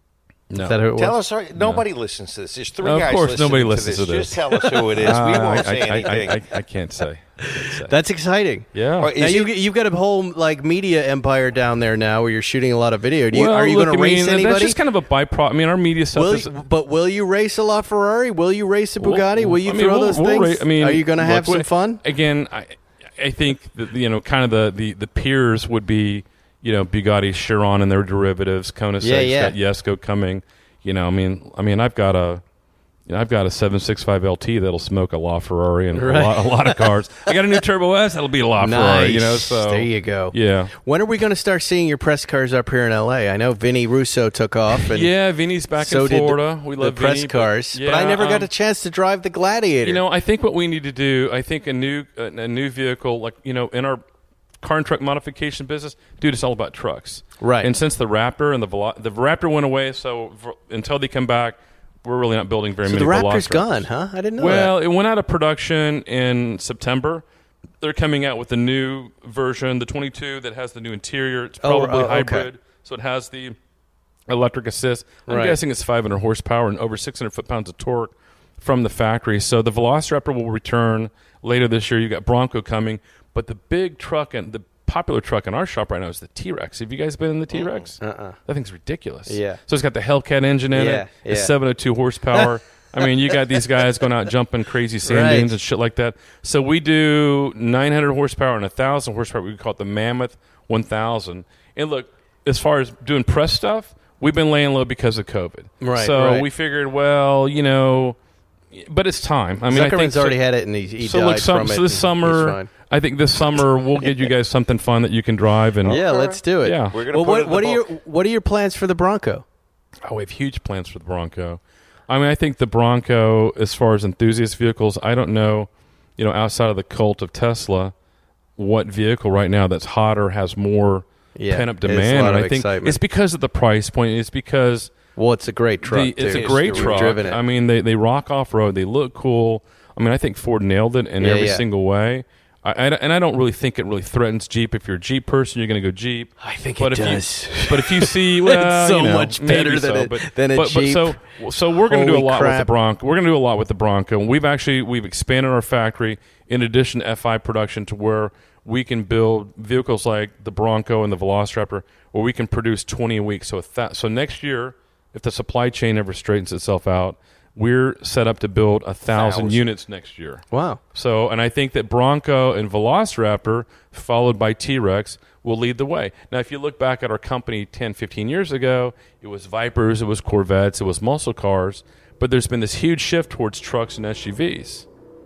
No. Is that who it Tell was? us, sorry, nobody listens to this. There's three Of guys course listening nobody to listens this. to this. Just tell us who it is. We Uh, won't I, say I, anything. I, I, I can't say. I can't say. That's exciting. yeah. Or is now you, it- you've got a whole like media empire down there now where you're shooting a lot of video. Do you, Well, are you look, going to I mean, race that- anybody? That's just kind of a byproduct. I mean, our media stuff will is. you, but will you race a LaFerrari? Will you race a Bugatti? Will you I mean, throw we'll- those we'll things? ra- I mean, are you going to look, have some what- fun? Again, I, I think that, you know, kind of the, the, the peers would be, you know, Bugatti, Chiron, and their derivatives. Koenigsegg's Yeah, yeah. got Jesko coming. You know, I mean, I mean, I've got a. You know, I've got a seven sixty-five L T that'll smoke a LaFerrari and Right. a, lot, a lot of cars. I got a new Turbo S that'll be a LaFerrari. Nice. You know, so there you go. Yeah, When are we going to start seeing your press cars up here in L A? I know Vinny Russo took off. And yeah. Vinny's back so in did the- Florida. we the love press Vinny, but- cars, yeah, but I never got um, a chance to drive the Gladiator. You know, I think what we need to do, I think a new a, a new vehicle, like, you know, in our car and truck modification business, dude, it's all about trucks. Right. And since the Raptor and the Velo- the Raptor went away, so v- until they come back, we're really not building very so many the Raptor's Velociraptors. gone, huh? I didn't know Well, that. it went out of production in September. They're coming out with the new version, the twenty-two, that has the new interior. It's Oh, probably oh, okay. hybrid, so it has the electric assist. I'm Right. guessing it's five hundred horsepower and over six hundred foot-pounds of torque from the factory. So the Velociraptor will return later this year. You got Bronco coming, but the big truck and the popular truck in our shop right now is the T-Rex. Have you guys been in the T-Rex? Uh-uh. That thing's ridiculous. Yeah. So it's got the Hellcat engine in Yeah, it. It's yeah. seven oh two horsepower. I mean, you got these guys going out jumping crazy sand Right. dunes and shit like that. So we do nine hundred horsepower and one thousand horsepower. We call it the Mammoth one thousand. And look, as far as doing press stuff, we've been laying low because of COVID. Right, So right. we figured, well, you know, but it's time. I mean, I think Zuckerman's already so, had it, and he, he so died look, some, from it. so and this he's summer, fine. I think this summer we'll get you guys something fun that you can drive. And Yeah, let's do it. Yeah. We're gonna well, put what, it in what the are your book. what are your plans for the Bronco? Oh, we have huge plans for the Bronco. I mean, I think the Bronco, as far as enthusiast vehicles, I don't know, you know, outside of the cult of Tesla, what vehicle right now that's hotter has more Yeah, pent up it's a demand. lot And of I think excitement. it's because of the price point. It's because Well, it's a great truck. the, it's too. a great We've truck. driven it. I mean, they they rock off road. They look cool. I mean, I think Ford nailed it in Yeah, every yeah. single way. I, I, and I don't really think it really threatens Jeep. If you're a Jeep person, you're going to go Jeep. I think but it if does. You, but if you see, well, so you know, much better maybe than so, a- but, than a but, Jeep. But so, so we're going to do a Holy lot with the crap. Bronco. We're going to do a lot with the Bronco. We've actually we've expanded our factory in addition to F I production to where we can build vehicles like the Bronco and the Velociraptor, where we can produce twenty a week. So if that, so next year, if the supply chain ever straightens itself out, we're set up to build a thousand, Thousand. units next year. Wow. So, and I think that Bronco and Velociraptor, followed by T-Rex, will lead the way. Now, if you look back at our company ten, fifteen years ago, it was Vipers, it was Corvettes, it was muscle cars, but there's been this huge shift towards trucks and S U Vs.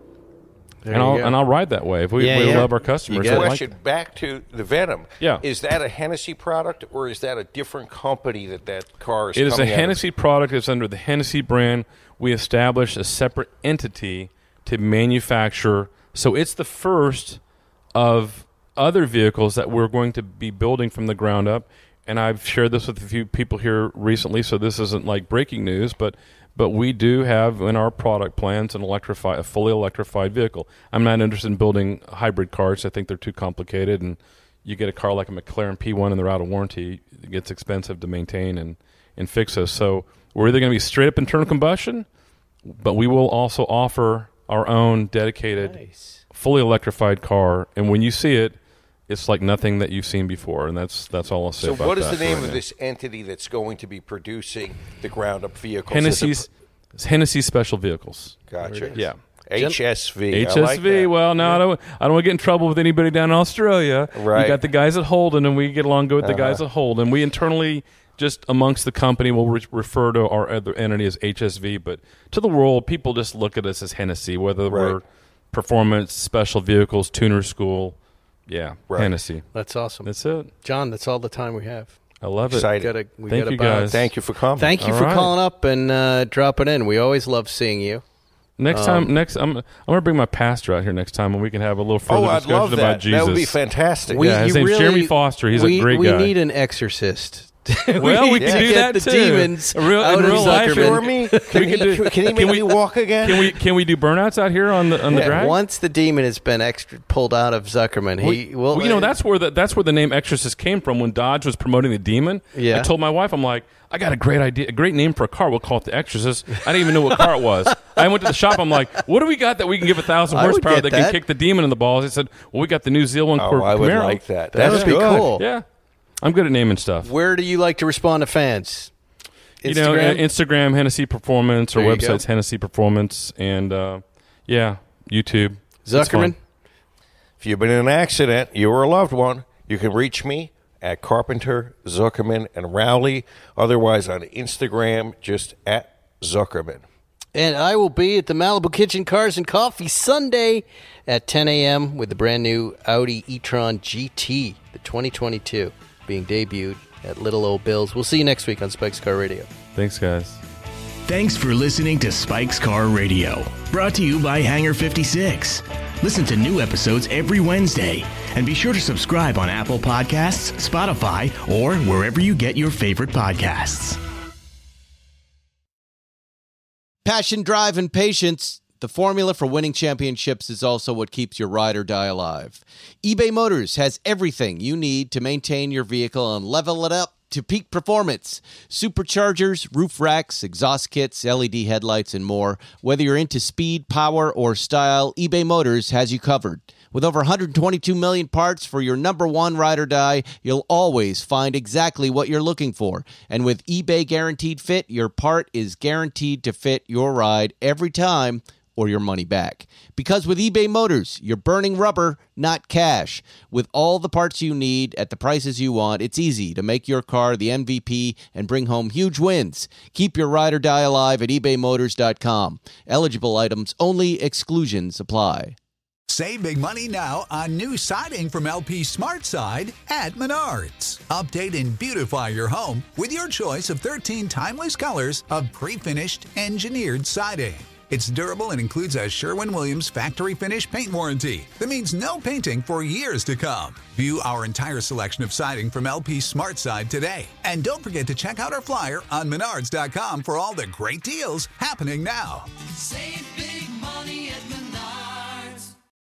There And you I'll, go. and I'll ride that wave. We, Yeah, we yeah. love our customers. You that got it. like Question back to the Venom. Yeah. Is that a Hennessy product or is that a different company that that car is It is a coming out of? Hennessy product. It's under the Hennessy brand. We established a separate entity to manufacture. So it's the first of other vehicles that we're going to be building from the ground up. and I've shared this with a few people here recently, so this isn't like breaking news, but but we do have in our product plans an electrify a fully electrified vehicle. I'm not interested in building hybrid cars. I think they're too complicated, and you get a car like a McLaren P one and they're out of warranty. It gets expensive to maintain and, and fix those. So we're either going to be straight up internal combustion, but we will also offer our own dedicated, Nice. fully electrified car. And when you see it, it's like nothing that you've seen before, and that's that's all I'll say So about what is that the name right of now. this entity that's going to be producing the ground-up vehicles? Hennessy's Hennessy Special Vehicles. Gotcha. Yeah. H S V. H S V. I like that. Well, no, I don't. I don't want to get in trouble with anybody down in Australia. Right. You got the guys at Holden, and we get along good with the Uh-huh. guys at Holden. We internally, just amongst the company, will re- refer to our other entity as H S V. But to the world, people just look at us as Hennessy, whether Right. we're performance, special vehicles, tuner school. Yeah, Right. Hennessy. That's awesome. That's it. John, that's all the time we have. I love it. Exciting. Gotta, we Thank gotta you, bounce. guys. Thank you for coming. Thank you All for right. calling up and uh, dropping in. We always love seeing you. Next time, next I'm I'm gonna bring my pastor out here next time, and we can have a little further Oh, I'd discussion love about that. Jesus. That would be fantastic. Yeah, his you name's really- Jeremy Foster. He's a we, great we guy. need an exorcist. Well, we need can to do get that the too. demons A real- out in of real life, Zuckerman. Sure me? Can, We he, can do- can he can make we- me walk again? Can we can we do burnouts out here on the on the Yeah, drag? once the demon has been extra pulled out of Zuckerman, he will. well, you know that's where the that's where the name Exorcist came from. When Dodge was promoting the Demon, Yeah. I told my wife, I'm like, I got a great idea, a great name for a car. We'll call it the Exorcist. I didn't even know what car it was. I went to the shop. I'm like, what do we got that we can give a thousand I would horsepower get that, that. can kick the demon in the balls? He said, well, we got the new Zeal One Oh, Corp I would Camaro. like that. That That's would be good. cool. Yeah, I'm good at naming stuff. Where do you like to respond to fans? You know, uh, Instagram? Instagram Hennessy Performance, or There you go. websites Hennessy Performance, and uh, yeah, YouTube. It's Zuckerman. fun. If you've been in an accident, you or a loved one, you can reach me at Carpenter, Zuckerman, and Rowley. Otherwise, on Instagram, just at Zuckerman. And I will be at the Malibu Kitchen Cars and Coffee Sunday at ten a.m. with the brand new Audi e-tron G T, the twenty twenty-two, being debuted at Little Old Bill's. We'll see you next week on Spike's Car Radio. Thanks, guys. Thanks for listening to Spike's Car Radio, brought to you by Hangar fifty-six. Listen to new episodes every Wednesday, and be sure to subscribe on Apple Podcasts, Spotify, or wherever you get your favorite podcasts. Passion, drive, and patience. The formula for winning championships is also what keeps your ride or die alive. eBay Motors has everything you need to maintain your vehicle and level it up to peak performance. Superchargers, roof racks, exhaust kits, L E D headlights, and more. Whether you're into speed, power, or style, eBay Motors has you covered. With over one hundred twenty-two million parts for your number one ride or die, you'll always find exactly what you're looking for. And with eBay Guaranteed Fit, your part is guaranteed to fit your ride every time, or your money back. Because with eBay Motors, you're burning rubber, not cash. With all the parts you need at the prices you want, it's easy to make your car the M V P and bring home huge wins. Keep your ride or die alive at ebay motors dot com. Eligible items only. Exclusions apply. Save big money now on new siding from L P SmartSide at Menards. Update and beautify your home with your choice of thirteen timeless colors of pre-finished engineered siding. It's durable and includes a Sherwin-Williams factory finish paint warranty that means no painting for years to come. View our entire selection of siding from L P SmartSide today. And don't forget to check out our flyer on menards dot com for all the great deals happening now. Save